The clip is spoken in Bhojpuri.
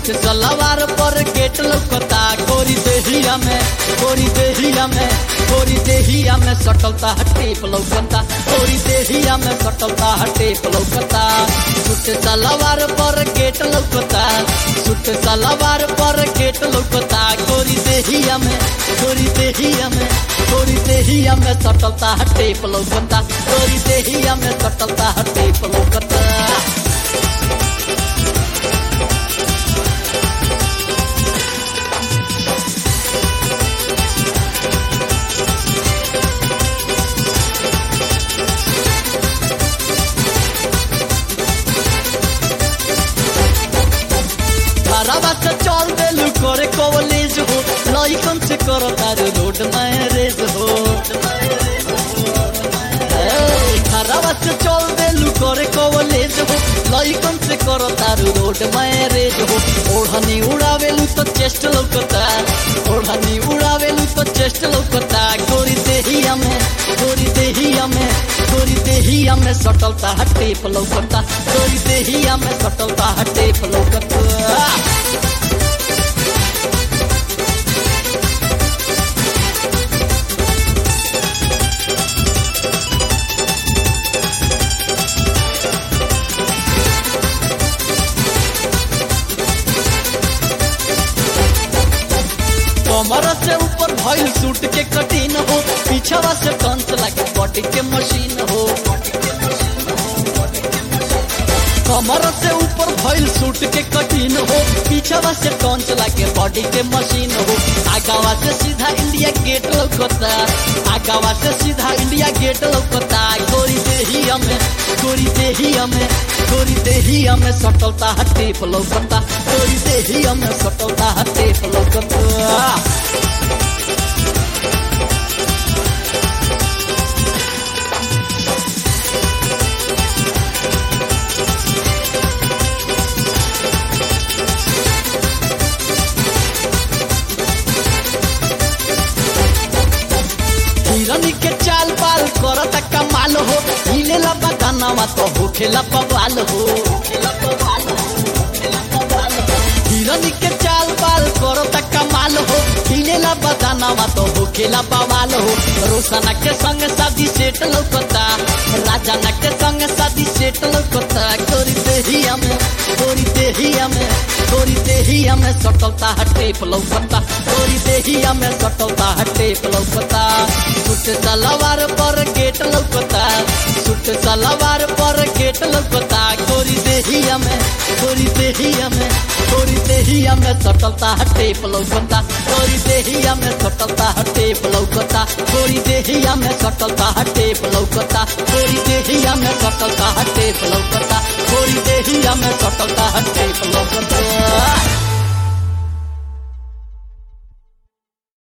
सूट सलवार पर गेट लौकता गोरी देहिया में गोरी देहिया में गोरी देहिया में सटलता टेप लौकता गोरी देहिया में सटलता टेप लौकता सूट सलवार पर गेट लौकता सूट सलवार पर गेट लौकता गोरी देहिया में गोरी देहिया में गोरी देहिया में सटलता टेप लौकता गोरी देहिया में सटलता टेप लौकता से चल देलू करे कॉलेज हो लइकन से करो तारू रोड मैरेज हो खराबा से चल देलू करे कॉलेज हो लइकन से करो तारू रोड मैरेज हो ओढ़नी उड़ावेलू तो चेस्ट लौकता ओढ़नी उड़ावेलू तो चेस्ट लौकता गोरी देहिया में गोरी देहिया में गोरी देहिया में सटलता टेप लौकता गोरी देहिया में सटलता टेप लौकता कमर से ऊपर भइल सूट के कटिन हो पीछवा से कंस लगे बॉडी के मशीन हो कमर से ऊपर भइल सूट के कटिन हो पीछवा से कंस लगे बॉडी के मशीन हो आगावा से सीधा इंडिया गेट लौकता आगावा से सीधा इंडिया गेट लौकता गोरी देहिया में गोरी देहिया में गोरी देहिया में सटलता टेप लौकता गोरी देहिया में सटलता टेप लौकता हिरनी के चाल बाल करता कमाल हो हिलेला बदानावा तो होखेला बवाल हो हिरनी के चाल बाल करता कमाल हो हिलेला बदानावा तो होखेला बवाल हो रोशना के संग शादी सेट लौकता राजाना के संग शादी सेट लौकता गोरी देहिया में गोरी देहिया में गोरी देहिया में सटलता टेप लौकता गोरी देहिया में सटलता टेप लौकता सूट सलवार पर गेट लौकता सूट सलवार पर गेट लौकता गोरी देहिया में गोरी देहिया में गोरी देहिया में सटलता टेप लौकता गोरी देहिया में सटलता टेप लौकता गोरी देहिया में सटलता टेप लौकता गोरी देहिया में सटलता टेप लौकता गोरी देहिया में सटलता टेप लौकता